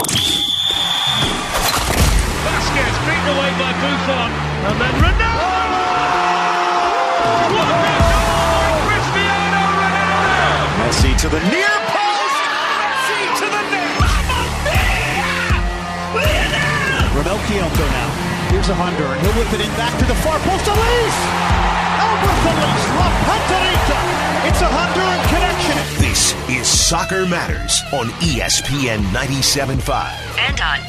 Vasquez beaten away by Buffon, and then Ronaldo! What a goal by Cristiano Ronaldo! Messi to the near post! Messi to the net! Romel Kyoto now. Here's a Honduran. He'll whip it in back to the far post. Elise! Albert Elise! La Panterita! It's a Honduran connection. This is Soccer Matters on ESPN 97.5. And on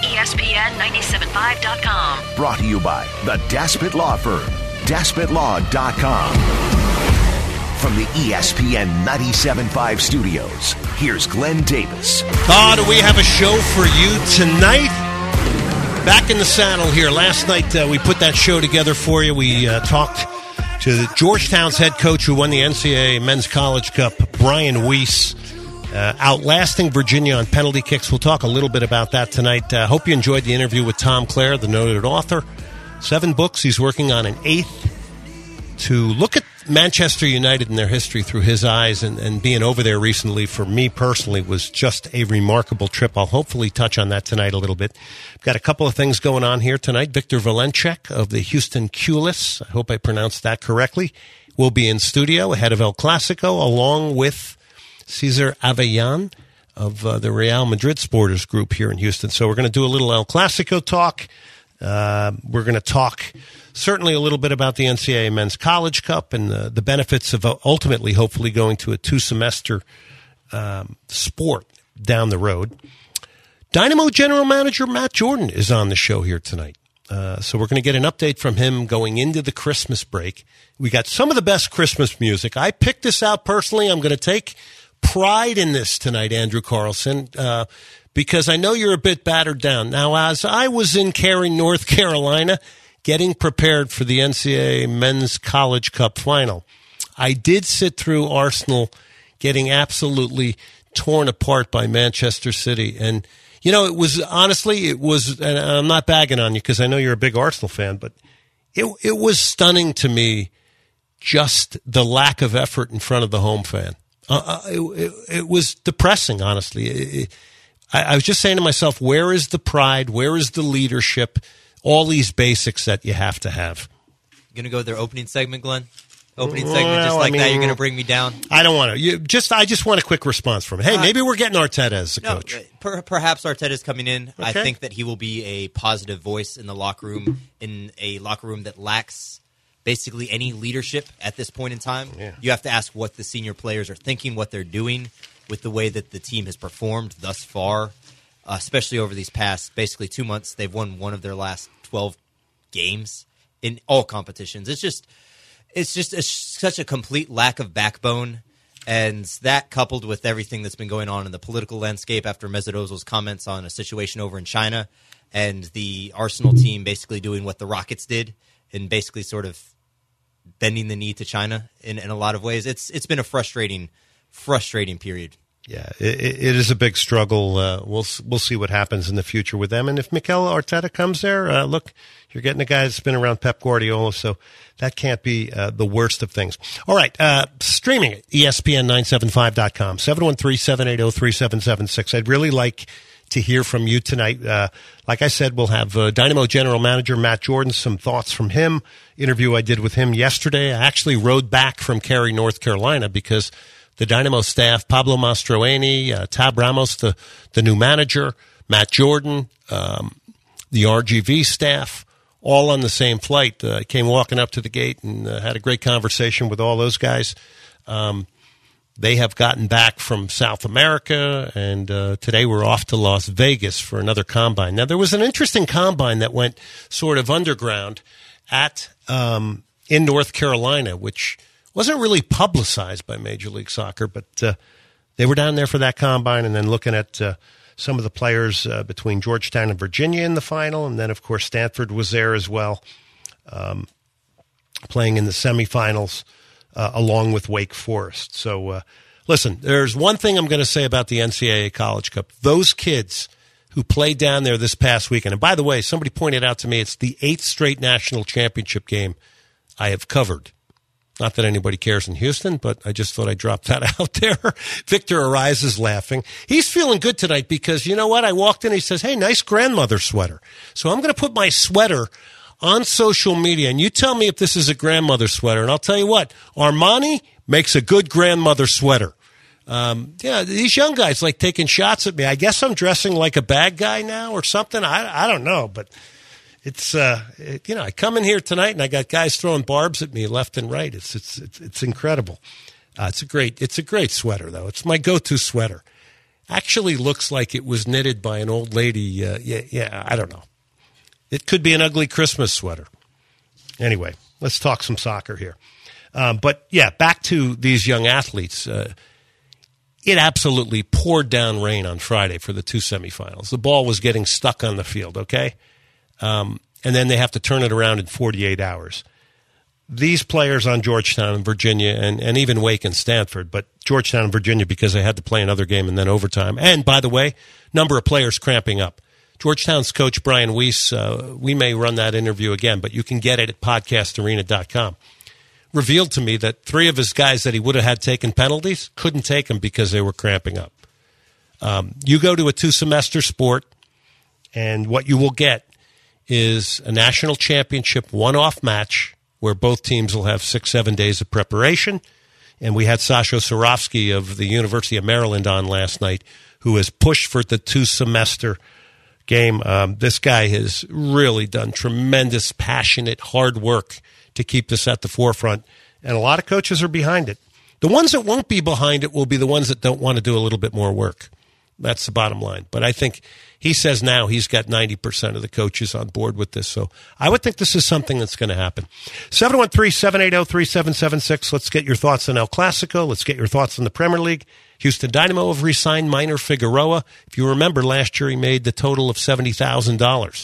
ESPN975.com. Brought to you by the Daspit Law Firm. DaspitLaw.com. From the ESPN 97.5 studios, here's Glenn Davis. Do we have a show for you tonight? Back in the saddle here. Last night we put that show together for you. We talked to Georgetown's head coach who won the NCAA Men's College Cup, Brian Weiss, outlasting Virginia on penalty kicks. We'll talk a little bit about that tonight. Hope you enjoyed the interview with Tom Clare, the noted author. 7 books. He's working on an 8th to look at Manchester United and their history through his eyes, and being over there recently for me personally was just a remarkable trip. I'll hopefully touch on that tonight a little bit. I've got a couple of things going on here tonight. Victor Valenchek of the Houston Culis, I hope I pronounced that correctly, will be in studio ahead of El Clasico, along with Cesar Avellanes of the Real Madrid supporters group here in Houston. So we're going to do a little El Clasico talk. We're going to talk certainly a little bit about the NCAA Men's College Cup and the benefits of ultimately, hopefully, going to a 2-semester sport down the road. Dynamo General Manager Matt Jordan is on the show here tonight. So we're going to get an update from him going into the Christmas break. We got some of the best Christmas music. I picked this out personally. I'm going to take pride in this tonight, Andrew Carlson, because I know you're a bit battered down. Now, as I was in Cary, North Carolina, getting prepared for the NCAA Men's College Cup final, I did sit through Arsenal getting absolutely torn apart by Manchester City. And, you know, it was, and I'm not bagging on you because I know you're a big Arsenal fan, but it was stunning to me, just the lack of effort in front of the home fan. It was depressing, honestly. I was just saying to myself, where is the pride? Where is the leadership? All these basics that you have to have. You going to go with their opening segment, Glenn? Opening segment, just like that, you're going to bring me down? I don't want to. I just want a quick response from him. Hey, maybe we're getting Arteta as the coach. Perhaps Arteta's coming in. Okay. I think that he will be a positive voice in the locker room, in a locker room that lacks basically any leadership at this point in time. Yeah. You have to ask what the senior players are thinking, what they're doing with the way that the team has performed thus far, especially over these past basically 2 months. They've won one of their last 12 games in all competitions. It's just such a complete lack of backbone, and that coupled with everything that's been going on in the political landscape after Mesut Ozil's comments on a situation over in China, and the Arsenal team basically doing what the Rockets did and basically sort of bending the knee to China in a lot of ways. It's been a frustrating period. Yeah, it is a big struggle. We'll see what happens in the future with them. And if Mikel Arteta comes there, look, you're getting a guy that's been around Pep Guardiola, so that can't be the worst of things. All right, streaming at ESPN975.com, 713-780-3776. I'd really like to hear from you tonight. Like I said, we'll have Dynamo General Manager Matt Jordan, some thoughts from him, interview I did with him yesterday. I actually rode back from Cary, North Carolina, because the Dynamo staff, Pablo Mastroeni, Tab Ramos, the new manager, Matt Jordan, the RGV staff, all on the same flight. Came walking up to the gate and had a great conversation with all those guys. They have gotten back from South America, and today we're off to Las Vegas for another combine. Now, there was an interesting combine that went sort of underground in North Carolina, which wasn't really publicized by Major League Soccer, but they were down there for that combine and then looking at some of the players between Georgetown and Virginia in the final. And then, of course, Stanford was there as well, playing in the semifinals along with Wake Forest. So, listen, there's one thing I'm going to say about the NCAA College Cup. Those kids who played down there this past weekend, and by the way, somebody pointed out to me it's the 8th straight national championship game I have covered. Not that anybody cares in Houston, but I just thought I'd drop that out there. Victor Ariz is laughing. He's feeling good tonight because, you know what? I walked in, he says, hey, nice grandmother sweater. So I'm going to put my sweater on social media, and you tell me if this is a grandmother sweater. And I'll tell you what, Armani makes a good grandmother sweater. These young guys like taking shots at me. I guess I'm dressing like a bad guy now or something. I don't know, but it's I come in here tonight and I got guys throwing barbs at me left and right. It's incredible. It's a great sweater though. It's my go-to sweater. Actually looks like it was knitted by an old lady. I don't know. It could be an ugly Christmas sweater. Anyway, let's talk some soccer here. Back to these young athletes. It absolutely poured down rain on Friday for the 2 semifinals. The ball was getting stuck on the field, okay? And then they have to turn it around in 48 hours. These players on Georgetown and Virginia and even Wake and Stanford, but Georgetown and Virginia because they had to play another game and then overtime. And, by the way, number of players cramping up. Georgetown's coach, Brian Weiss, we may run that interview again, but you can get it at podcastarena.com. Revealed to me that 3 of his guys that he would have had taken penalties couldn't take them because they were cramping up. You go to a 2-semester sport, and what you will get is a national championship one-off match where both teams will have 6-7 days of preparation. And we had Sasho Sarovsky of the University of Maryland on last night, who has pushed for the 2-semester game. This guy has really done tremendous, passionate, hard work to keep this at the forefront, and a lot of coaches are behind it. The ones that won't be behind it will be the ones that don't want to do a little bit more work. That's the bottom line. But I think he says now he's got 90% of the coaches on board with this, so I would think this is something that's going to happen. 713-780-3776. Let's get your thoughts on El Clasico. Let's get your thoughts on the Premier League. Houston Dynamo have re-signed Minor Figueroa. If you remember, last year he made the total of $70,000.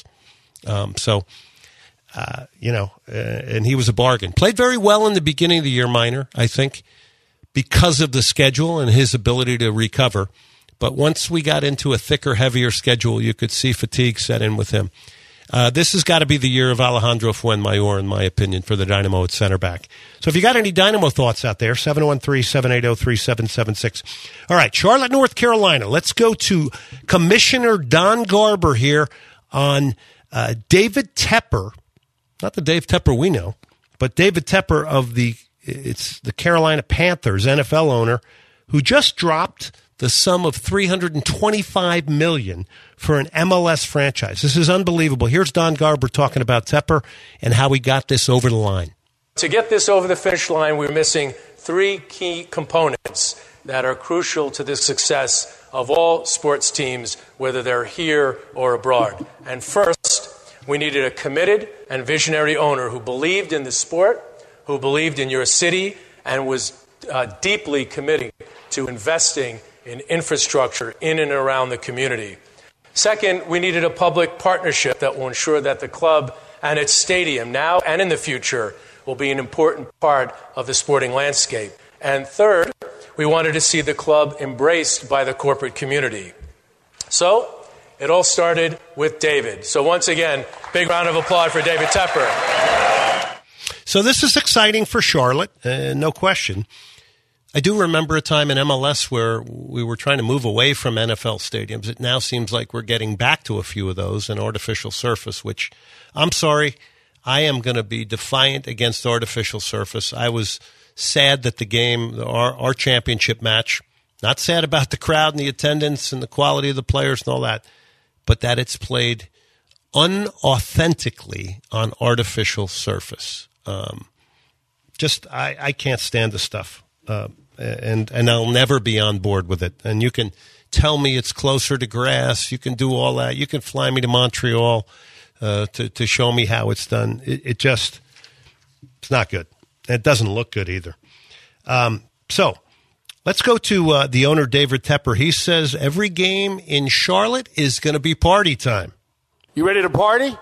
And he was a bargain. Played very well in the beginning of the year, Minor, I think, because of the schedule and his ability to recover. But once we got into a thicker, heavier schedule, you could see fatigue set in with him. This has got to be the year of Alejandro Fuenmayor, in my opinion, for the Dynamo at center back. So if you got any Dynamo thoughts out there, 713-780-3776. All right, Charlotte, North Carolina. Let's go to Commissioner Don Garber here on David Tepper. Not the Dave Tepper we know, but David Tepper of the Carolina Panthers, NFL owner, who just dropped the sum of $325 million for an MLS franchise. This is unbelievable. Here's Don Garber talking about Tepper and how we got this over the line. To get this over the finish line, we're missing 3 key components that are crucial to the success of all sports teams, whether they're here or abroad. And first, we needed a committed and visionary owner who believed in the sport, who believed in your city, and was deeply committed to investing in infrastructure in and around the community. Second, we needed a public partnership that will ensure that the club and its stadium, now and in the future, will be an important part of the sporting landscape. And third, we wanted to see the club embraced by the corporate community. So, it all started with David. So once again, big round of applause for David Tepper. So this is exciting for Charlotte, no question. I do remember a time in MLS where we were trying to move away from NFL stadiums. It now seems like we're getting back to a few of those, an artificial surface, which, I'm sorry, I am going to be defiant against artificial surface. I was sad that the game, our championship match, not sad about the crowd and the attendance and the quality of the players and all that, but that it's played unauthentically on artificial surface. I can't stand the stuff. And I'll never be on board with it. And you can tell me it's closer to grass. You can do all that. You can fly me to Montreal to show me how it's done. It's not good. It doesn't look good either. So let's go to the owner, David Tepper. He says every game in Charlotte is going to be party time. You ready to party?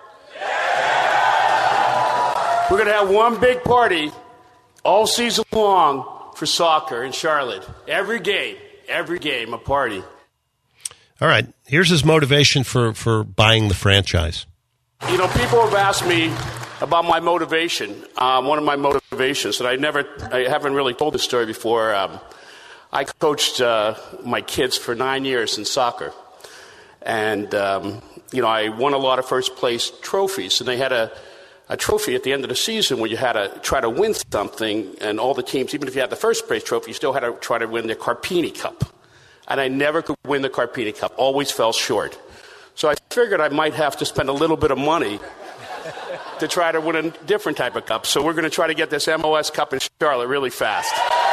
Yeah! We're going to have one big party all season long for soccer in Charlotte. Every game, a party. All right. Here's his motivation for buying the franchise. You know, people have asked me about my motivation. One of my motivations, and I haven't really told this story before. I coached my kids for 9 years in soccer. And, I won a lot of first place trophies. And they had a trophy at the end of the season where you had to try to win something. And all the teams, even if you had the first place trophy, you still had to try to win the Carpini Cup. And I never could win the Carpini Cup, always fell short. So I figured I might have to spend a little bit of money to try to win a different type of cup. So we're going to try to get this MLS Cup in Charlotte really fast.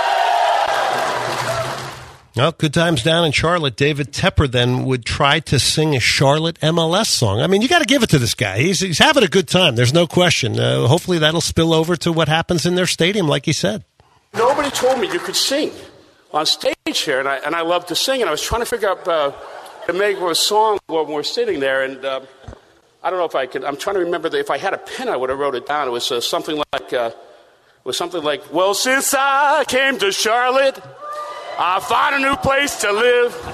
Well, good times down in Charlotte. David Tepper then would try to sing a Charlotte MLS song. I mean, you got to give it to this guy. He's having a good time. There's no question. Hopefully that'll spill over to what happens in their stadium, like he said. Nobody told me you could sing on stage here, and I love to sing. And I was trying to figure out to make a song when we're sitting there, and I don't know if I could. I'm trying to remember if I had a pen, I would have wrote it down. It was something like, well, since I came to Charlotte, I found a new place to live.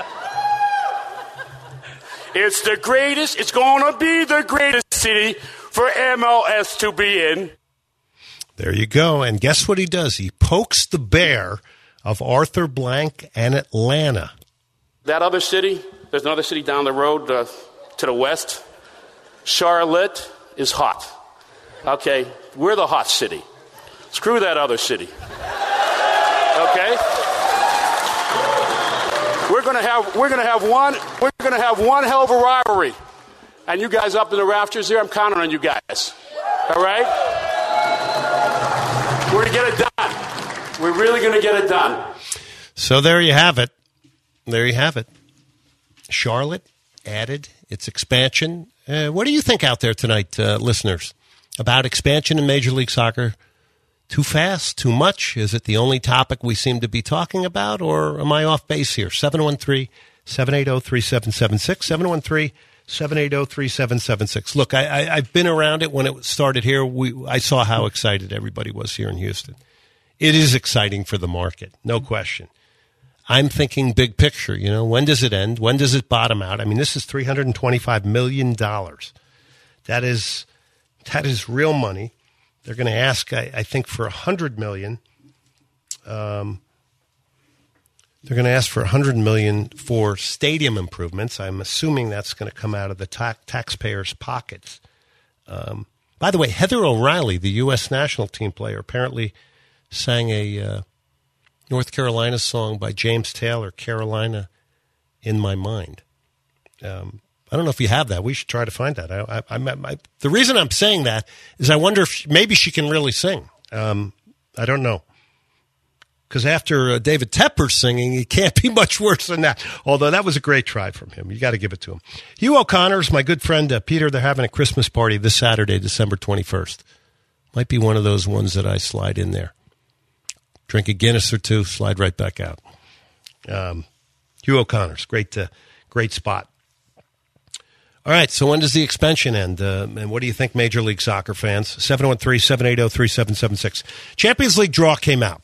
It's the greatest. It's going to be the greatest city for MLS to be in. There you go. And guess what he does? He pokes the bear of Arthur Blank and Atlanta. That other city, there's another city down the road to the west. Charlotte is hot. Okay, we're the hot city. Screw that other city. Okay? We're gonna have one hell of a rivalry. And you guys up in the rafters there, I'm counting on you guys. All right? We're gonna get it done. We're really gonna get it done. So there you have it. There you have it. Charlotte added its expansion. What do you think out there tonight, listeners, about expansion in Major League Soccer? Too fast? Too much? Is it the only topic we seem to be talking about, or am I off base here? 713-780-3776, 713-780-3776. Look, I've been around it when it started here. I saw how excited everybody was here in Houston. It is exciting for the market, no question. I'm thinking big picture, when does it end? When does it bottom out? I mean, this is $325 million. That is real money. They're going to ask, I think, for $100 million. They're going to ask for $100 million for stadium improvements. I'm assuming that's going to come out of the taxpayers' pockets. By the way, Heather O'Reilly, the U.S. national team player, apparently sang a North Carolina song by James Taylor, Carolina in My Mind. I don't know if you have that. We should try to find that. The reason I'm saying that is I wonder if maybe she can really sing. I don't know. Because after David Tepper singing, it can't be much worse than that. Although that was a great try from him. You got to give it to him. Hugh O'Connor's my good friend Peter. They're having a Christmas party this Saturday, December 21st. Might be one of those ones that I slide in there. Drink a Guinness or two, slide right back out. Hugh O'Connor's, great spot. All right, so when does the expansion end? And what do you think, Major League Soccer fans? 713-780-3776. Champions League draw came out.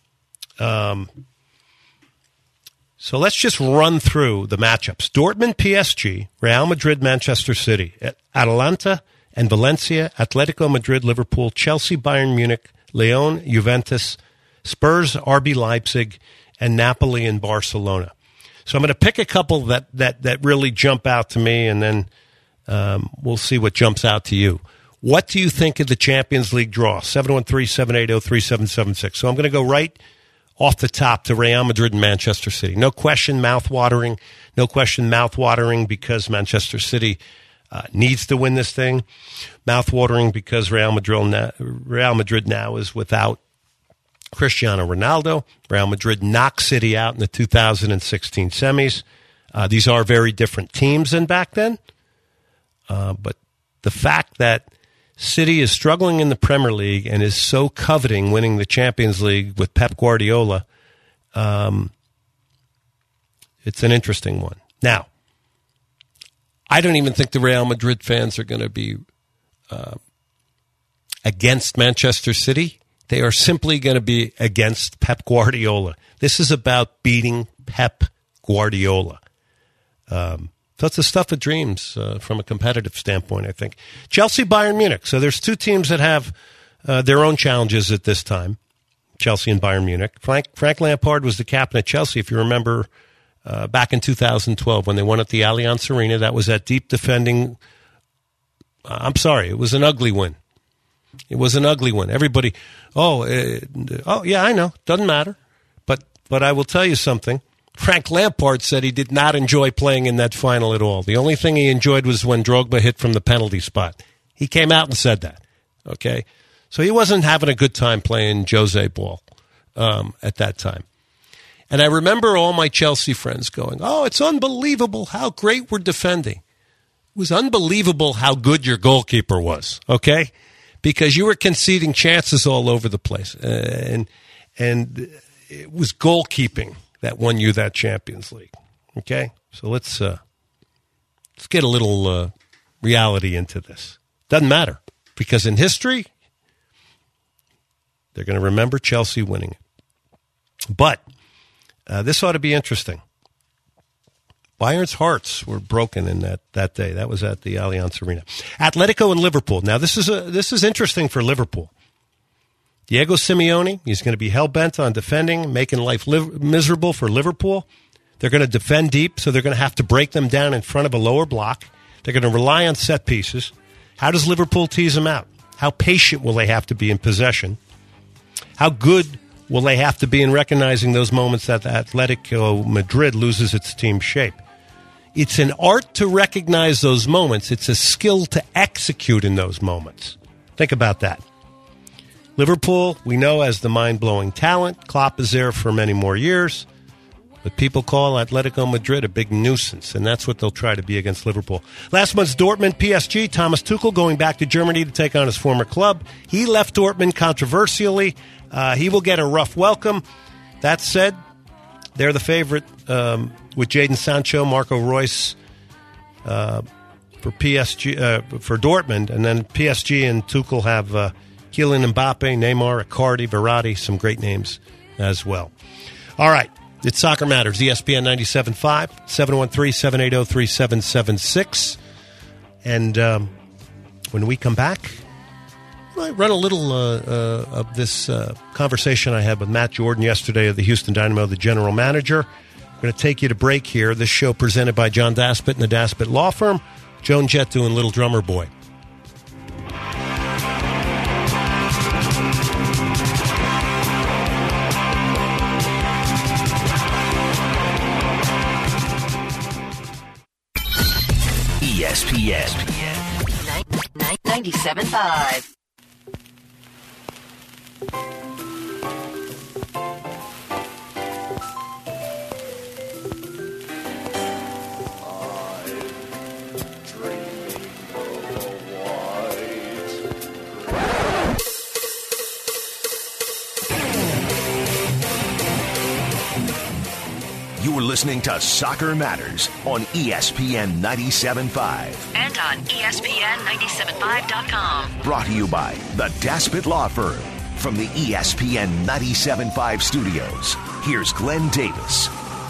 So let's just run through the matchups. Dortmund, PSG, Real Madrid, Manchester City, Atalanta and Valencia, Atletico Madrid, Liverpool, Chelsea, Bayern Munich, Lyon, Juventus, Spurs, RB Leipzig, and Napoli and Barcelona. So I'm going to pick a couple that really jump out to me, and then we'll see what jumps out to you. What do you think of the Champions League draw? 713-780-3776. So I'm going to go right off the top to Real Madrid and Manchester City. No question, mouth-watering. No question, mouth-watering because Manchester City needs to win this thing. Mouth-watering because Real Madrid now is without Cristiano Ronaldo. Real Madrid knocked City out in the 2016 semis. These are very different teams than back then. But the fact that City is struggling in the Premier League and is so coveting winning the Champions League with Pep Guardiola, it's an interesting one. Now, I don't even think the Real Madrid fans are going to be against Manchester City. They are simply going to be against Pep Guardiola. This is about beating Pep Guardiola. So it's the stuff of dreams from a competitive standpoint, I think. Chelsea, Bayern Munich. So there's two teams that have their own challenges at this time, Chelsea and Bayern Munich. Frank Lampard was the captain at Chelsea, if you remember, back in 2012 when they won at the Allianz Arena. That was that deep defending. It was an ugly win. It was an ugly one. Everybody, yeah, I know. Doesn't matter. But I will tell you something. Frank Lampard said he did not enjoy playing in that final at all. The only thing he enjoyed was when Drogba hit from the penalty spot. He came out and said that. Okay? So he wasn't having a good time playing Jose ball at that time. And I remember all my Chelsea friends going, it's unbelievable how great we're defending. It was unbelievable how good your goalkeeper was, okay? Because you were conceding chances all over the place. And it was goalkeeping that won you that Champions League, okay? So let's get a little reality into this. Doesn't matter, because in history, they're going to remember Chelsea winning it. But this ought to be interesting. Bayern's hearts were broken in that day. That was at the Allianz Arena. Atletico and Liverpool. Now, this is interesting for Liverpool. Diego Simeone, he's going to be hell-bent on defending, making life miserable for Liverpool. They're going to defend deep, so they're going to have to break them down in front of a lower block. They're going to rely on set pieces. How does Liverpool tease them out? How patient will they have to be in possession? How good will they have to be in recognizing those moments that Atletico Madrid loses its team shape? It's an art to recognize those moments. It's a skill to execute in those moments. Think about that. Liverpool, we know, as the mind-blowing talent. Klopp is there for many more years. But people call Atletico Madrid a big nuisance, and that's what they'll try to be against Liverpool. Last month's Dortmund PSG, Thomas Tuchel going back to Germany to take on his former club. He left Dortmund controversially. He will get a rough welcome. That said, they're the favorite with Jadon Sancho, Marco Reus for PSG for Dortmund, and then PSG and Tuchel have Kylian Mbappe, Neymar, Icardi, Verratti, some great names as well. All right, it's Soccer Matters, ESPN 97.5, 713-780-3776. And when we come back, I run a little of this conversation I had with Matt Jordan yesterday of the Houston Dynamo, the general manager. I'm going to take you to break here. This show presented by John Daspit and the Daspit Law Firm, Joan Jettu and Little Drummer Boy. ESPN 97.5. You're listening to Soccer Matters on ESPN 97.5. And on ESPN975.com. Brought to you by the Daspit Law Firm. From the ESPN 97.5 studios, here's Glenn Davis.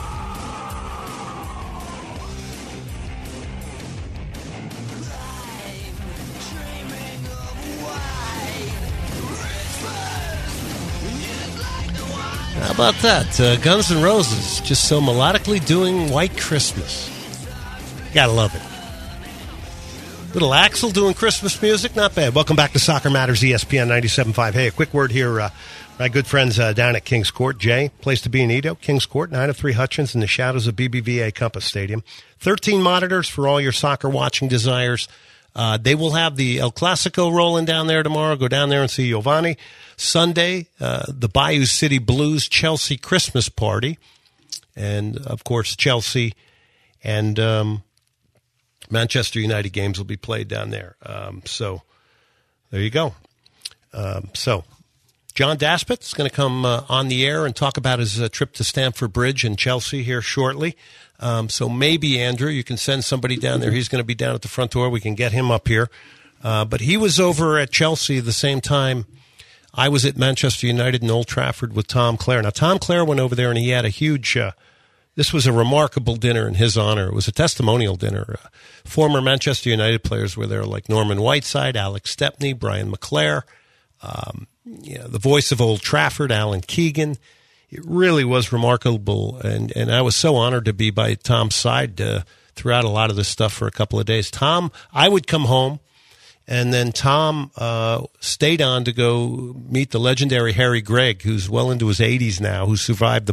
How about that? Guns N' Roses just so melodically doing White Christmas. Gotta love it. Little Axl doing Christmas music, not bad. Welcome back to Soccer Matters, ESPN 97.5. Hey, a quick word here. My good friends down at Kings Court. Jay, place to be in Edo. Kings Court, 903 Hutchins in the shadows of BBVA Compass Stadium. 13 monitors for all your soccer watching desires. They will have the El Clasico rolling down there tomorrow. Go down there and see Giovanni. Sunday, the Bayou City Blues Chelsea Christmas party. And, of course, Chelsea and Manchester United games will be played down there. So there you go. So John Daspit is going to come on the air and talk about his trip to Stamford Bridge and Chelsea here shortly. So maybe, Andrew, you can send somebody down there. He's going to be down at the front door. We can get him up here. But he was over at Chelsea the same time I was at Manchester United in Old Trafford with Tom Clare. Now, Tom Clare went over there, and he had a huge This was a remarkable dinner in his honor. It was a testimonial dinner. Former Manchester United players were there, like Norman Whiteside, Alex Stepney, Brian McClare, the voice of Old Trafford, Alan Keegan. It really was remarkable, and I was so honored to be by Tom's side throughout a lot of this stuff for a couple of days. Tom, I would come home, and then Tom stayed on to go meet the legendary Harry Gregg, who's well into his 80s now, who survived the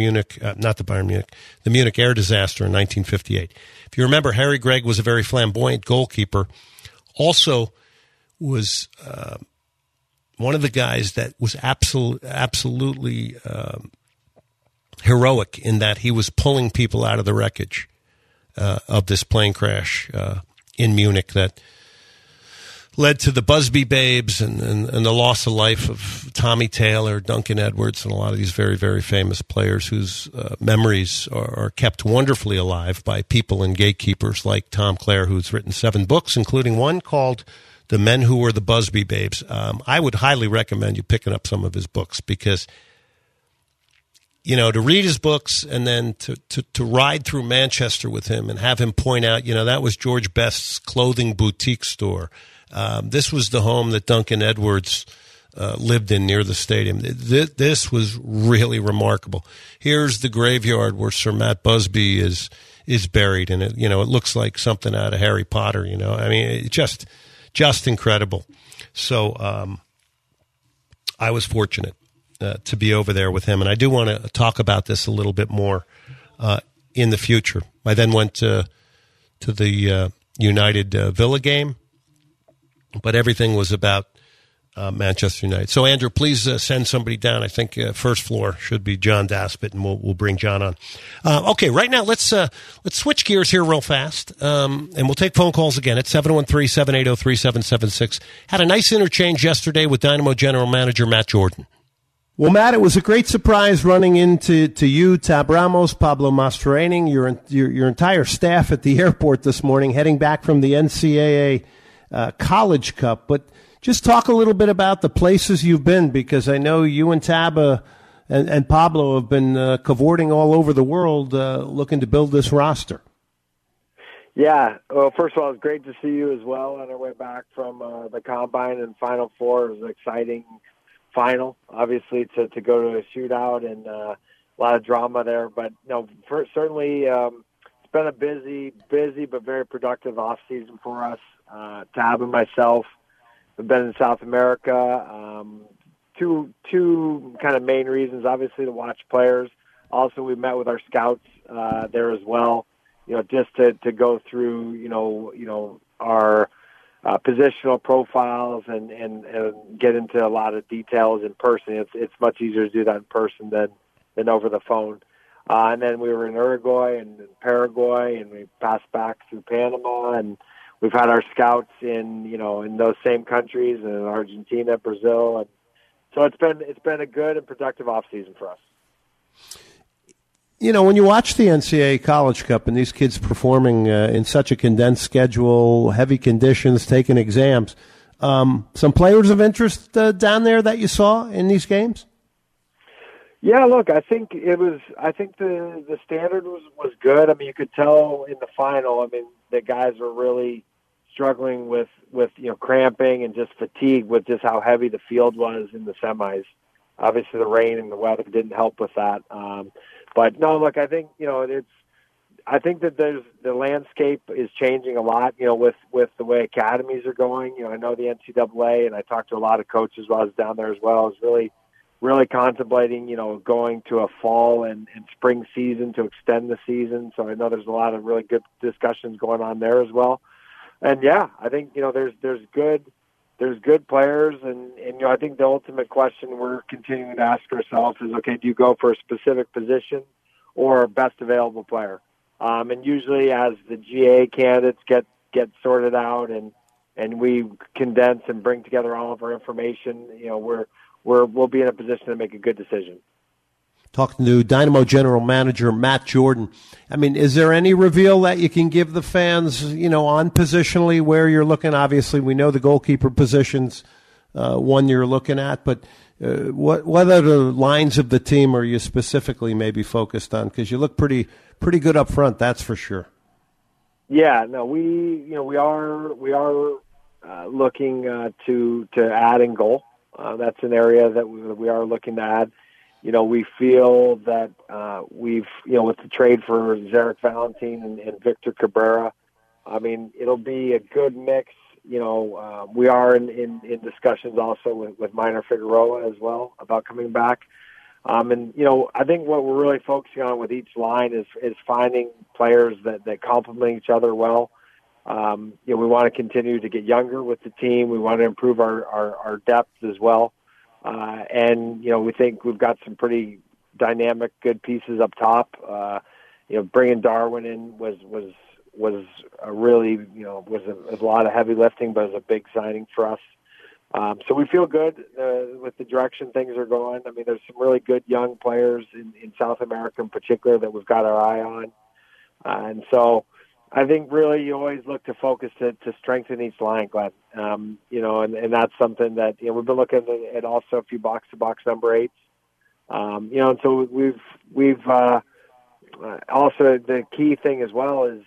Munich air disaster in 1958. If you remember, Harry Gregg was a very flamboyant goalkeeper, also was one of the guys that was absolutely heroic in that he was pulling people out of the wreckage of this plane crash in Munich that led to the Busby Babes and the loss of life of Tommy Taylor, Duncan Edwards, and a lot of these very, very famous players whose memories are kept wonderfully alive by people and gatekeepers like Tom Clare, who's written 7 books, including one called The Men Who Were the Busby Babes. I would highly recommend you picking up some of his books because, to read his books and then to ride through Manchester with him and have him point out, that was George Best's clothing boutique store. This was the home that Duncan Edwards lived in near the stadium. This was really remarkable. Here's the graveyard where Sir Matt Busby is buried, and it looks like something out of Harry Potter. I mean, just incredible. So I was fortunate to be over there with him, and I do want to talk about this a little bit more in the future. I then went to the United Villa game, but everything was about Manchester United. So, Andrew, please send somebody down. I think first floor should be John Daspit, and we'll bring John on. Okay, right now let's switch gears here real fast, and we'll take phone calls again at 713-780-3776. Had a nice interchange yesterday with Dynamo General Manager Matt Jordan. Well, Matt, it was a great surprise running into you, Tab Ramos, Pablo Mastroeni, your entire staff at the airport this morning, heading back from the NCAA College Cup. But just talk a little bit about the places you've been, because I know you and Tab and Pablo have been cavorting all over the world looking to build this roster. Yeah. Well, first of all, it's great to see you as well on our way back from the Combine and Final Four. It was an exciting final, obviously, to go to a shootout and a lot of drama there. But certainly it's been a busy but very productive off season for us. Tab and myself have been in South America. Two kind of main reasons, obviously, to watch players. Also, we met with our scouts there as well. Just to go through our positional profiles and get into a lot of details in person. It's much easier to do that in person than over the phone. And then we were in Uruguay and in Paraguay, and we passed back through Panama, and we've had our scouts in those same countries, in Argentina, Brazil, and so it's been a good and productive off season for us. When you watch the NCAA College Cup and these kids performing in such a condensed schedule, heavy conditions, taking exams, some players of interest down there that you saw in these games? Yeah, look, I think the standard was good. I mean, you could tell in the final. I mean, the guys were really struggling with cramping and just fatigue with just how heavy the field was in the semis. Obviously, the rain and the weather didn't help with that. But no, look, I think I think that the landscape is changing a lot. With the way academies are going. I know the NCAA, and I talked to a lot of coaches while I was down there as well. Is really contemplating, going to a fall and spring season to extend the season. So I know there's a lot of really good discussions going on there as well. And yeah, I think there's good players, and I think the ultimate question we're continuing to ask ourselves is, okay, do you go for a specific position or best available player? And usually, as the GA candidates get sorted out and we condense and bring together all of our information, we'll be in a position to make a good decision. Talking to Dynamo General Manager Matt Jordan. I mean, is there any reveal that you can give the fans, on positionally where you're looking? Obviously, we know the goalkeeper position's one you're looking at, but what other lines of the team are you specifically maybe focused on? Because you look pretty good up front, that's for sure. Yeah, no, we are looking to add in goal. That's an area that we are looking to add. We feel that we've with the trade for Zarek Valentin and Victor Cabrera, I mean, it'll be a good mix. We are in discussions also with Minor Figueroa as well about coming back. And I think what we're really focusing on with each line is finding players that complement each other well. We want to continue to get younger with the team. We want to improve our depth as well. And we think we've got some pretty dynamic, good pieces up top. Bringing Darwin in was a really was a lot of heavy lifting, but it was a big signing for us. So we feel good with the direction things are going. I mean, there's some really good young players in South America in particular that we've got our eye on. And so I think really you always look to focus to strengthen each line, Glenn. And that's something that we've been looking at also a few box-to-box number 8s. And so we've also the key thing as well is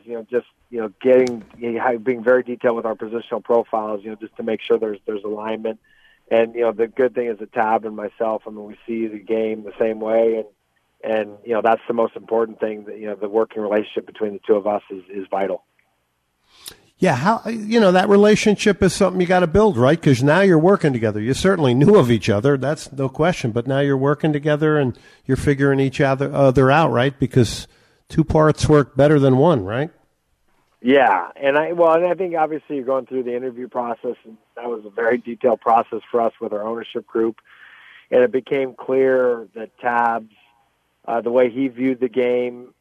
being very detailed with our positional profiles, just to make sure there's alignment. And the good thing is that Tab and myself, I mean, we see the game the same way, and that's the most important thing. That the working relationship between the two of us is vital. Yeah, how that relationship is something you got to build, right? Because now you're working together. You certainly knew of each other, that's no question. But now you're working together and you're figuring each other out, right? Because two parts work better than one, right? Yeah, and I think obviously you're going through the interview process, and that was a very detailed process for us with our ownership group, and it became clear that Tabs, the way he viewed the game,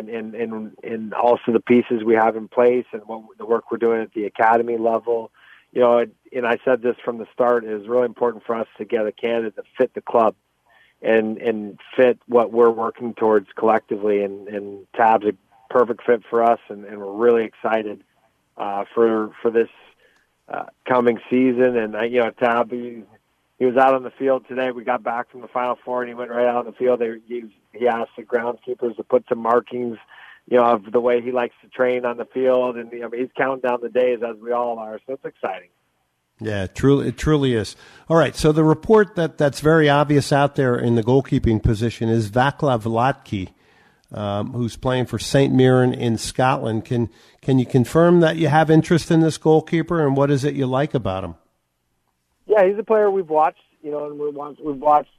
and also the pieces we have in place and the work we're doing at the academy level, and I said this from the start, it was really important for us to get a candidate that fit the club and fit what we're working towards collectively, and Tab's a perfect fit for us, and we're really excited for this coming season. And Tab, he was out on the field today. We got back from the Final Four, and he went right out on the field. He asked the groundskeepers to put some markings, of the way he likes to train on the field, and he's counting down the days as we all are. So it's exciting. Yeah, it truly is. All right, so the report that's very obvious out there in the goalkeeping position is Vaclav Latke, who's playing for St. Mirren in Scotland. Can you confirm that you have interest in this goalkeeper, and what is it you like about him? Yeah, he's a player we've watched. And we've watched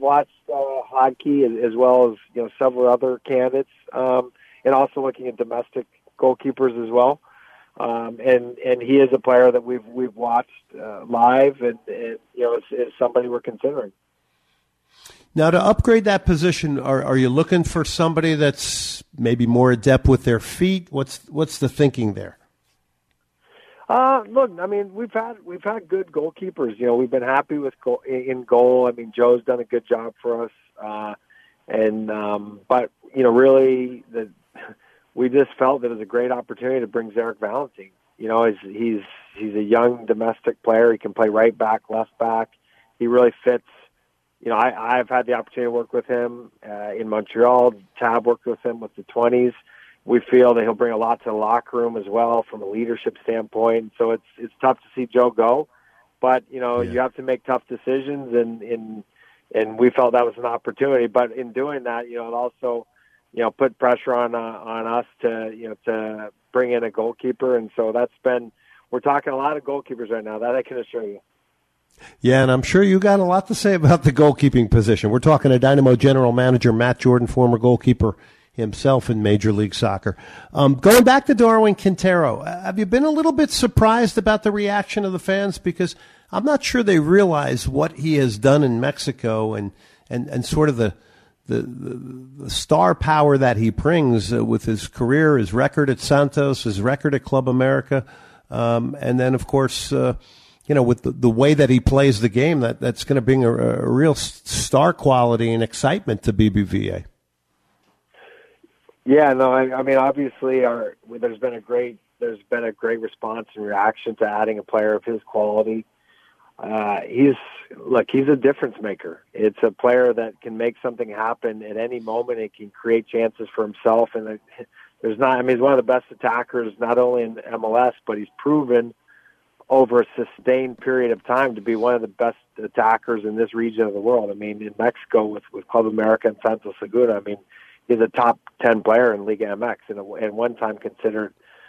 Latke as well as several other candidates, and also looking at domestic goalkeepers as well. And he is a player that we've watched live, and is somebody we're considering. Now, to upgrade that position, are you looking for somebody that's maybe more adept with their feet? What's the thinking there? Look, I mean, we've had good goalkeepers. We've been happy with in goal. I mean, Joe's done a good job for us, but really, we just felt that it was a great opportunity to bring Zarek Valentin. He's a young domestic player. He can play right back, left back. He really fits. I've had the opportunity to work with him in Montreal. Tab worked with him with the 20s. We feel that he'll bring a lot to the locker room as well from a leadership standpoint. So it's tough to see Joe go, but you have to make tough decisions, and we felt that was an opportunity. But in doing that, it also put pressure on us to bring in a goalkeeper, and so we're talking a lot of goalkeepers right now. That I can assure you. Yeah, and I'm sure you got a lot to say about the goalkeeping position. We're talking to Dynamo general manager Matt Jordan, former goalkeeper himself in Major League Soccer. Going back to Darwin Quintero, have you been a little bit surprised about the reaction of the fans? Because I'm not sure they realize what he has done in Mexico and sort of the star power that he brings with his career, his record at Santos, his record at Club America, and then, of course, with the way that he plays the game, that's going to bring a real star quality and excitement to BBVA. Yeah, no, I mean, obviously, there's been a great response and reaction to adding a player of his quality. he's a difference maker. It's a player that can make something happen at any moment. It can create chances for himself, and he's one of the best attackers not only in MLS, but he's proven over a sustained period of time to be one of the best attackers in this region of the world. I mean, in Mexico with Club America and Santos Laguna, he's a top 10 player in Liga MX, and one time considered.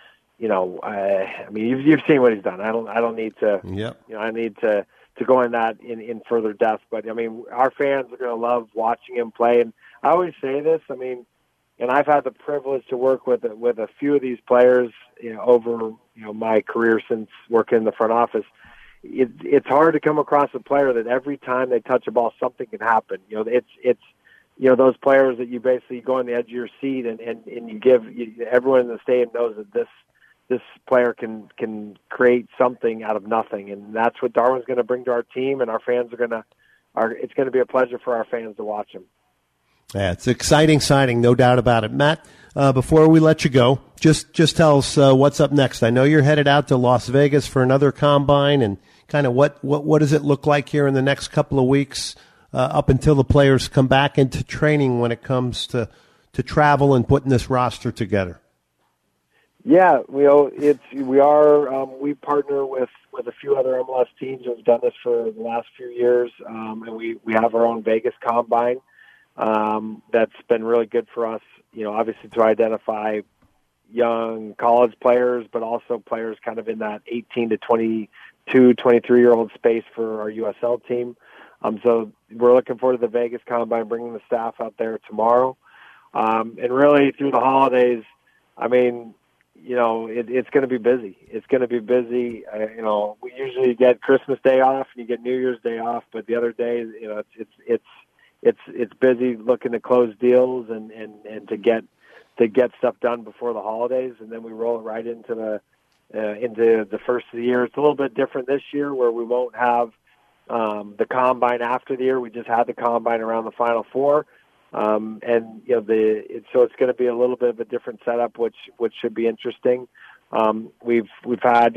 You've seen what he's done. I don't need to. Yep. I need to go in that in further depth. But our fans are going to love watching him play. And I always say this. And I've had the privilege to work with a few of these players, over my career since working in the front office. It's hard to come across a player that every time they touch a ball, something can happen. It's those players that you basically go on the edge of your seat and you give everyone in the stadium knows that this player can create something out of nothing, and that's what Darwin's going to bring to our team, and our fans it's going to be a pleasure for our fans to watch him. Yeah, it's an exciting signing, no doubt about it. Matt, before we let you go, just tell us what's up next. I know you're headed out to Las Vegas for another combine, and kind of what does it look like here in the next couple of weeks up until the players come back into training when it comes to travel and putting this roster together? Yeah, we partner with a few other MLS teams who have done this for the last few years, and we have our own Vegas combine that's been really good for us. Obviously to identify young college players, but also players kind of in that 18 to 22, 23-year-old space for our USL team. So we're looking forward to the Vegas combine, bringing the staff out there tomorrow, and really through the holidays. It's going to be busy. It's going to be busy. We usually get Christmas Day off and you get New Year's Day off, but the other days, it's busy looking to close deals and to get stuff done before the holidays, and then we roll it right into the first of the year. It's a little bit different this year, where we won't have the combine after the year. We just had the combine around the Final Four. So it's going to be a little bit of a different setup, which should be interesting. We've had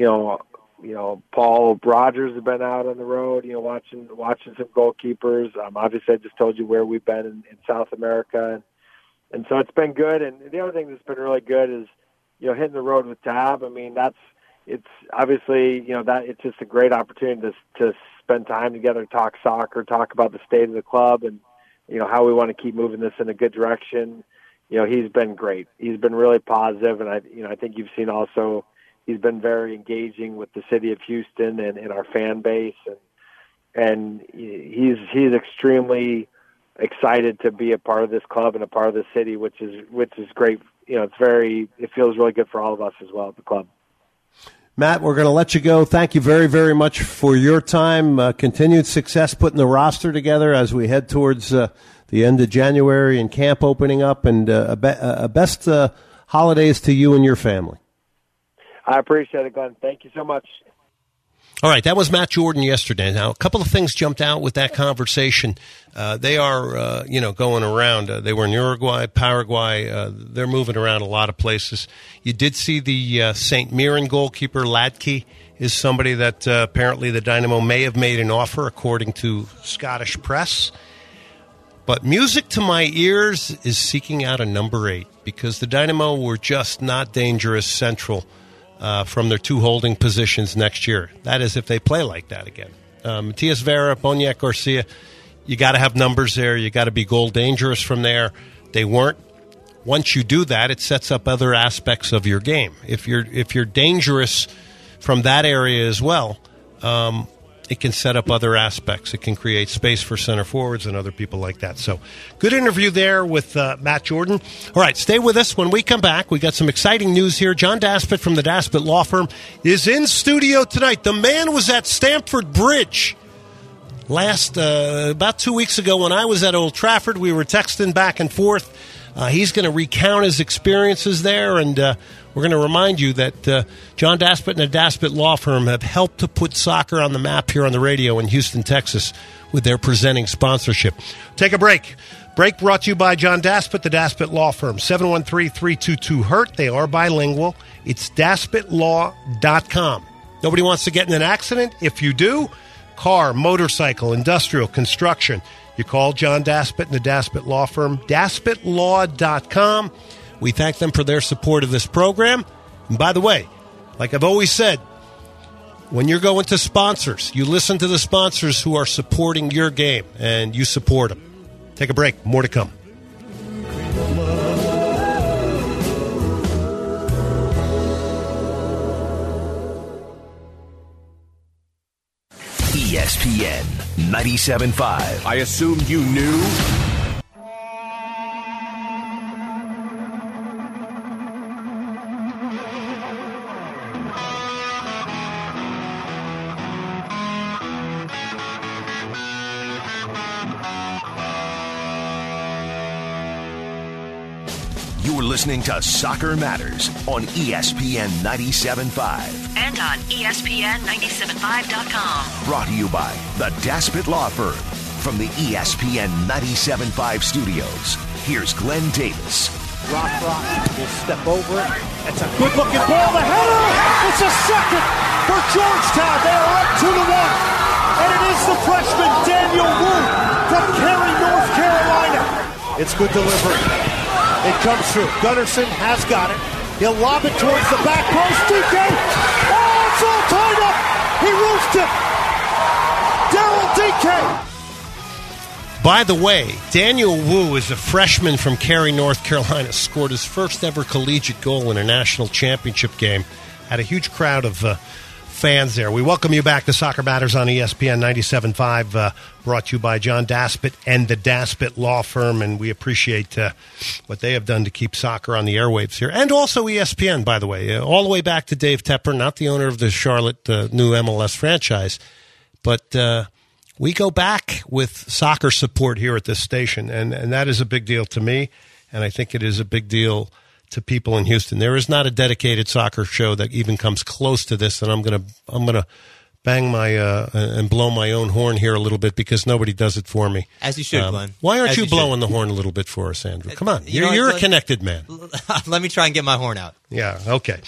Paul Rogers has been out on the road, watching some goalkeepers. Obviously, I just told you where we've been in South America, and so it's been good. And the other thing that's been really good is hitting the road with Tab. It's obviously that it's just a great opportunity to spend time together, talk soccer, talk about the state of the club, and how we want to keep moving this in a good direction. He's been great. He's been really positive, and I think you've seen also he's been very engaging with the city of Houston and our fan base, and he's extremely excited to be a part of this club and a part of the city, which is great. It feels really good for all of us as well at the club. Matt, we're going to let you go. Thank you very, very much for your time. Continued success putting the roster together as we head towards the end of January and camp opening up, and best holidays to you and your family. I appreciate it, Glenn. Thank you so much. All right, that was Matt Jordan yesterday. Now, a couple of things jumped out with that conversation. They are, going around. They were in Uruguay, Paraguay. They're moving around a lot of places. You did see the St. Mirren goalkeeper, Ladke, is somebody that apparently the Dynamo may have made an offer, according to Scottish press. But music to my ears is seeking out a number 8, because the Dynamo were just not dangerous central from their 2 holding positions next year. That is, if they play like that again. Matias Vera, Boniek Garcia, you got to have numbers there. You got to be goal dangerous from there. They weren't. Once you do that, it sets up other aspects of your game. If you're dangerous from that area as well, it can set up other aspects. It can create space for center forwards and other people like that. So, good interview there with Matt Jordan. All right, stay with us. When we come back, we got some exciting news here. John Daspit from the Daspit Law Firm is in studio tonight. The man was at Stamford Bridge about 2 weeks ago when I was at Old Trafford. We were texting back and forth. He's going to recount his experiences there, and we're going to remind you that John Daspit and the Daspit Law Firm have helped to put soccer on the map here on the radio in Houston, Texas, with their presenting sponsorship. Take a break. Break brought to you by John Daspit, the Daspit Law Firm, 713-322-HURT. They are bilingual. It's DaspitLaw.com. Nobody wants to get in an accident. If you do, car, motorcycle, industrial, construction. You call John Daspit and the Daspit Law Firm, DaspitLaw.com. We thank them for their support of this program. And by the way, like I've always said, when you're going to sponsors, you listen to the sponsors who are supporting your game, and you support them. Take a break. More to come. ESPN 97.5. I assumed you knew? You're listening to Soccer Matters on ESPN 97.5. And on ESPN975.com. Brought to you by the Daspit Law Firm. From the ESPN 97.5 studios, here's Glenn Davis. Rock will step over it. It's a good-looking ball. The header! It's a second for Georgetown. They are up 2-1. And it is the freshman Daniel Wu from Cary, North Carolina. It's good delivery. It comes through. Gunnarsson has got it. He'll lob it towards the back post. DK! Oh, it's all tied up! He roofed it! Daryl DK! By the way, Daniel Wu is a freshman from Cary, North Carolina, scored his first ever collegiate goal in a national championship game. Had a huge crowd of fans there. We welcome you back to Soccer Matters on ESPN 97.5, brought to you by John Daspit and the Daspit Law Firm, and we appreciate what they have done to keep soccer on the airwaves here, and also ESPN, by the way, all the way back to Dave Tepper, not the owner of the Charlotte new MLS franchise, but we go back with soccer support here at this station, and that is a big deal to me, and I think it is a big deal to people in Houston. There is not a dedicated soccer show that even comes close to this, and I'm gonna bang my and blow my own horn here a little bit because nobody does it for me. As you should, Glenn. Why aren't you blowing the horn a little bit for us, Andrew? Come on, you're a connected man. Let me try and get my horn out. Yeah, okay.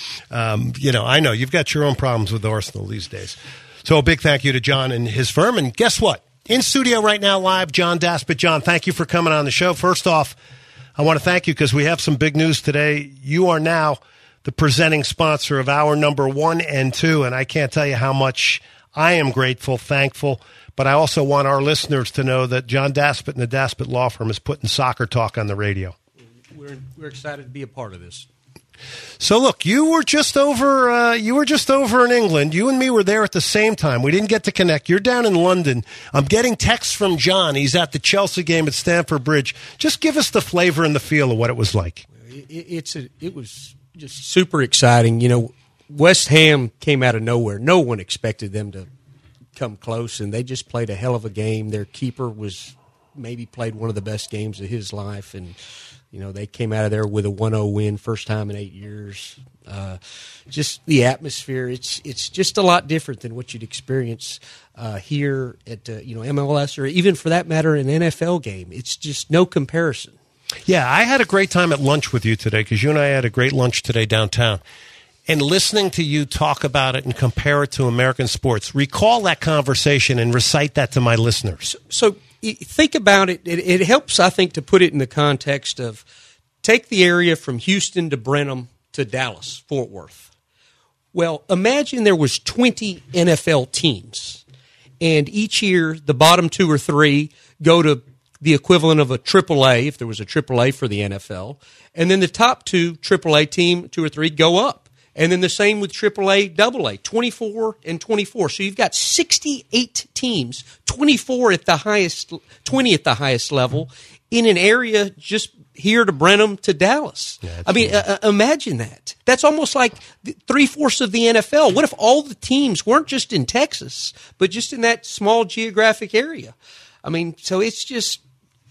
I know you've got your own problems with Arsenal these days. So a big thank you to John and his firm. And guess what? In studio right now, live, John Daspit. John, thank you for coming on the show. First off, I want to thank you because we have some big news today. You are now the presenting sponsor of our number 1 and 2, and I can't tell you how much I am grateful, thankful, but I also want our listeners to know that John Daspit and the Daspit Law Firm is putting soccer talk on the radio. We're excited to be a part of this. So look, you were just over in England. You and me were there at the same time. We didn't get to connect. You're down in London. I'm getting texts from John. He's at the Chelsea game at Stamford Bridge. Just give us the flavor and the feel of what it was like. It was just super exciting. You know, West Ham came out of nowhere. No one expected them to come close, and they just played a hell of a game. Their keeper was maybe played one of the best games of his life, and they came out of there with a 1-0 win, first time in 8 years. Just the atmosphere, it's just a lot different than what you'd experience here at MLS, or even for that matter an NFL game. It's just no comparison. Yeah, I had a great time at lunch with you today because you and I had a great lunch today downtown. And listening to you talk about it and compare it to American sports, recall that conversation and recite that to my listeners. So think about it. It helps, I think, to put it in the context of take the area from Houston to Brenham to Dallas, Fort Worth. Well, imagine there was 20 NFL teams, and each year the bottom 2 or 3 go to the equivalent of a AAA, if there was a AAA for the NFL, and then the top 2 AAA team, 2 or 3, go up. And then the same with AAA, AA, 24 and 24. So you've got 68 teams, 24 at the highest, 20 at the highest level, in an area just here to Brenham to Dallas. Yeah, I mean, imagine that. That's almost like 3/4 of the NFL. What if all the teams weren't just in Texas, but just in that small geographic area? I mean, so it's just,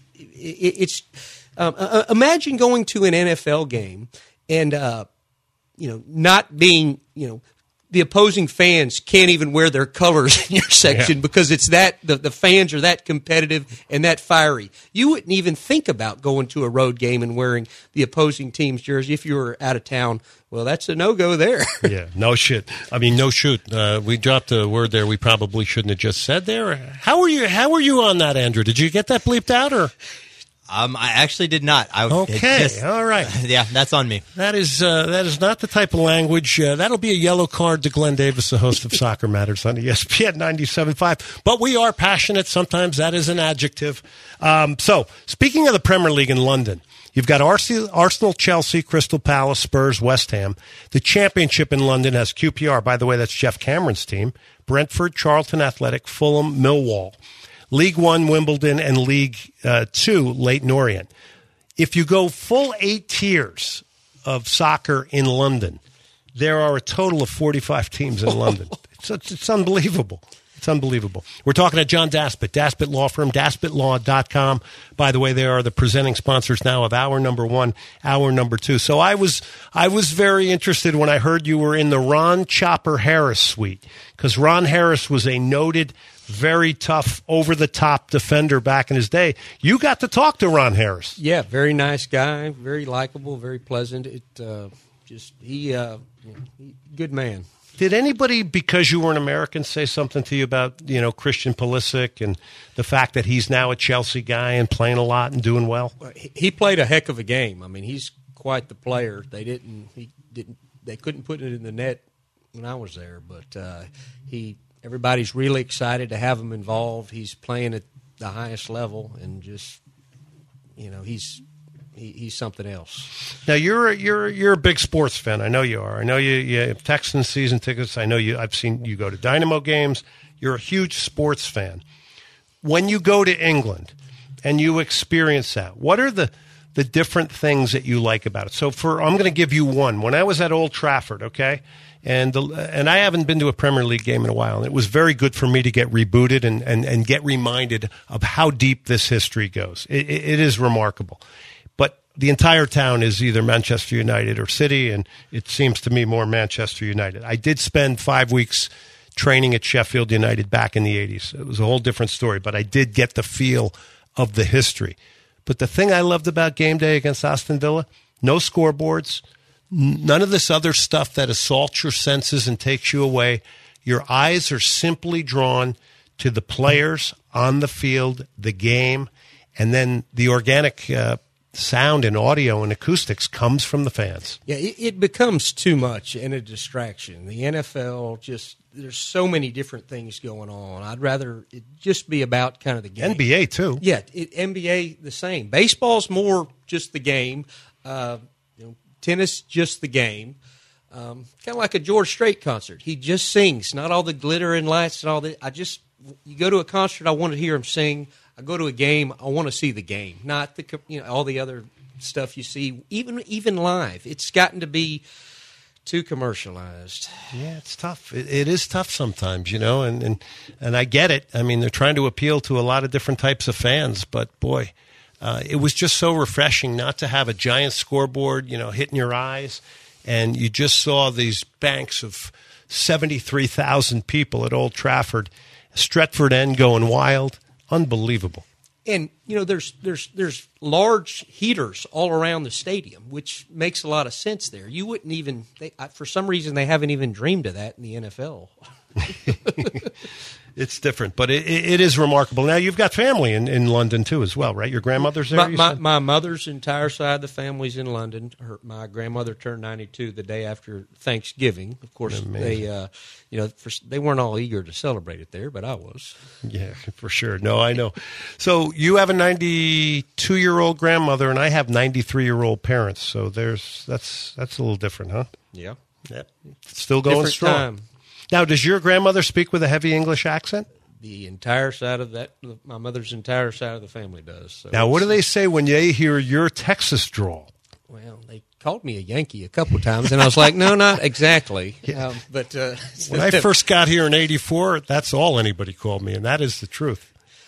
imagine going to an NFL game and, not being, the opposing fans can't even wear their colors in your section because it's that the fans are that competitive and that fiery. You wouldn't even think about going to a road game and wearing the opposing team's jersey if you were out of town. Well, that's a no-go there. Yeah, no shit. I mean, no shoot. We dropped a word there we probably shouldn't have just said there. How were you on that, Andrew? Did you get that bleeped out or? I actually did not. Okay, all right. Yeah, that's on me. That is not the type of language. That'll be a yellow card to Glenn Davis, the host of Soccer Matters on ESPN 97.5. But we are passionate. Sometimes that is an adjective. So, speaking of the Premier League in London, you've got Arsenal, Chelsea, Crystal Palace, Spurs, West Ham. The Championship in London has QPR. By the way, that's Jeff Cameron's team. Brentford, Charlton Athletic, Fulham, Millwall. League One, Wimbledon, and League Two, Leyton Orient. If you go full 8 tiers of soccer in London, there are a total of 45 teams in London. It's unbelievable. It's unbelievable. We're talking to John Daspit, Daspit Law Firm, DaspitLaw.com. By the way, they are the presenting sponsors now of Hour Number 1, Hour Number 2. So I was very interested when I heard you were in the Ron Chopper Harris suite, because Ron Harris was a noted, very tough, over-the-top defender back in his day. You got to talk to Ron Harris. Yeah, very nice guy, very likable, very pleasant. Good man. Did anybody, because you were an American, say something to you about, Christian Pulisic and the fact that he's now a Chelsea guy and playing a lot and doing well? He played a heck of a game. I mean, he's quite the player. They couldn't put it in the net when I was there, but everybody's really excited to have him involved. He's playing at the highest level, and just, he's something else. Now you're a big sports fan. I know you are. I know you have Texans season tickets. I know I've seen you go to Dynamo games. You're a huge sports fan. When you go to England and you experience that, what are the different things that you like about it? So I'm going to give you one. When I was at Old Trafford, okay, and I haven't been to a Premier League game in a while, and it was very good for me to get rebooted and get reminded of how deep this history goes. It is remarkable. But the entire town is either Manchester United or City, and it seems to me more Manchester United. I did spend 5 weeks training at Sheffield United back in the 80s. It was a whole different story, but I did get the feel of the history. But the thing I loved about game day against Aston Villa, no scoreboards, none of this other stuff that assaults your senses and takes you away. Your eyes are simply drawn to the players on the field, the game, and then the organic sound and audio and acoustics comes from the fans. Yeah, it becomes too much and a distraction. The NFL, there's so many different things going on. I'd rather it just be about kind of the game. NBA, too. Yeah, NBA, the same. Baseball's more just the game. Tennis, just the game. Kind of like a George Strait concert. He just sings, not all the glitter and lights and all that. You go to a concert, I want to hear him sing. I go to a game, I want to see the game, not all the other stuff you see, even live. It's gotten to be too commercialized. Yeah, it's tough. It is tough sometimes, and I get it. I mean, they're trying to appeal to a lot of different types of fans, but boy, it was just so refreshing not to have a giant scoreboard, hitting your eyes, and you just saw these banks of 73,000 people at Old Trafford, Stretford End going wild. Unbelievable. And there's large heaters all around the stadium, which makes a lot of sense there. You wouldn't even for some reason they haven't even dreamed of that in the NFL. It's different, but it is remarkable. Now, you've got family in London, too, as well, right? Your grandmother's there? My mother's entire side of the family's in London. My grandmother turned 92 the day after Thanksgiving. Of course, they weren't all eager to celebrate it there, but I was. Yeah, for sure. No, I know. So you have a 92-year-old grandmother, and I have 93-year-old parents. So that's a little different, huh? Yeah. Still going different strong. Time. Now, does your grandmother speak with a heavy English accent? The entire side of my mother's entire side of the family does. So now, what do they say when they hear your Texas drawl? Well, they called me a Yankee a couple of times, and I was like, no, not exactly. Yeah. But when I first got here in '84, that's all anybody called me, and that is the truth.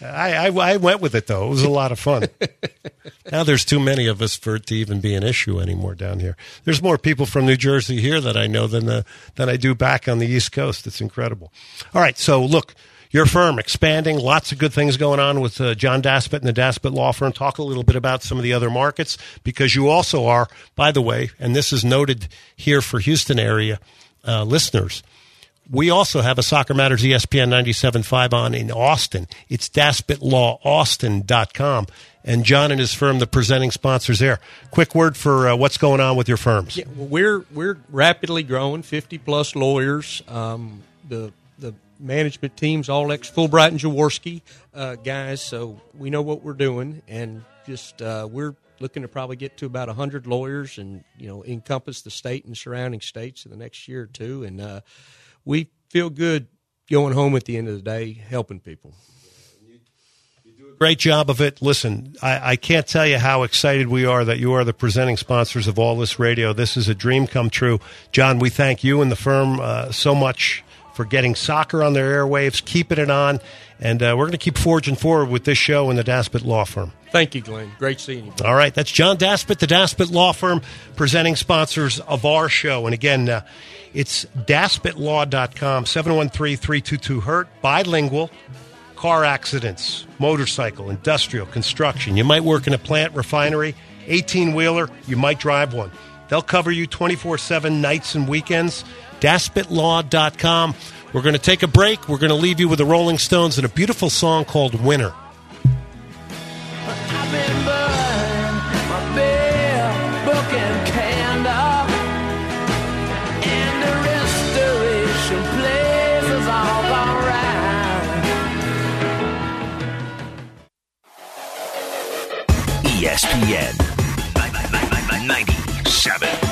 I went with it, though. It was a lot of fun. Now there's too many of us for it to even be an issue anymore down here. There's more people from New Jersey here that I know than I do back on the East Coast. It's incredible. All right, so look, your firm expanding, lots of good things going on with John Daspit and the Daspit Law Firm. Talk a little bit about some of the other markets, because you also are, by the way, and this is noted here for Houston area listeners, we also have a Soccer Matters ESPN 97.5 on in Austin. It's DaspitLawAustin.com. And John and his firm, the presenting sponsors there. Quick word for what's going on with your firms. Yeah, well, we're rapidly growing, 50-plus lawyers. The management team's all ex-Fulbright and Jaworski guys, so we know what we're doing. And just we're looking to probably get to about 100 lawyers and, encompass the state and surrounding states in the next year or two. And we feel good going home at the end of the day, helping people. Great job of it. Listen, I can't tell you how excited we are that you are the presenting sponsors of All This Radio. This is a dream come true. John, we thank you and the firm so much for getting soccer on their airwaves, keeping it on, and we're going to keep forging forward with this show and the Daspit Law Firm. Thank you, Glenn. Great seeing you. All right, that's John Daspit, the Daspit Law Firm, presenting sponsors of our show. And again, it's DaspitLaw.com, 713-322-HURT, bilingual, car accidents, motorcycle, industrial, construction. You might work in a plant, refinery, 18-wheeler, you might drive one. They'll cover you 24/7 nights and weekends. DaspitLaw.com. We're going to take a break. We're going to leave you with the Rolling Stones and a beautiful song called Winner. I've been burned, my beer, book and candle, and the restoration place is all gone right. ESPN 97.5.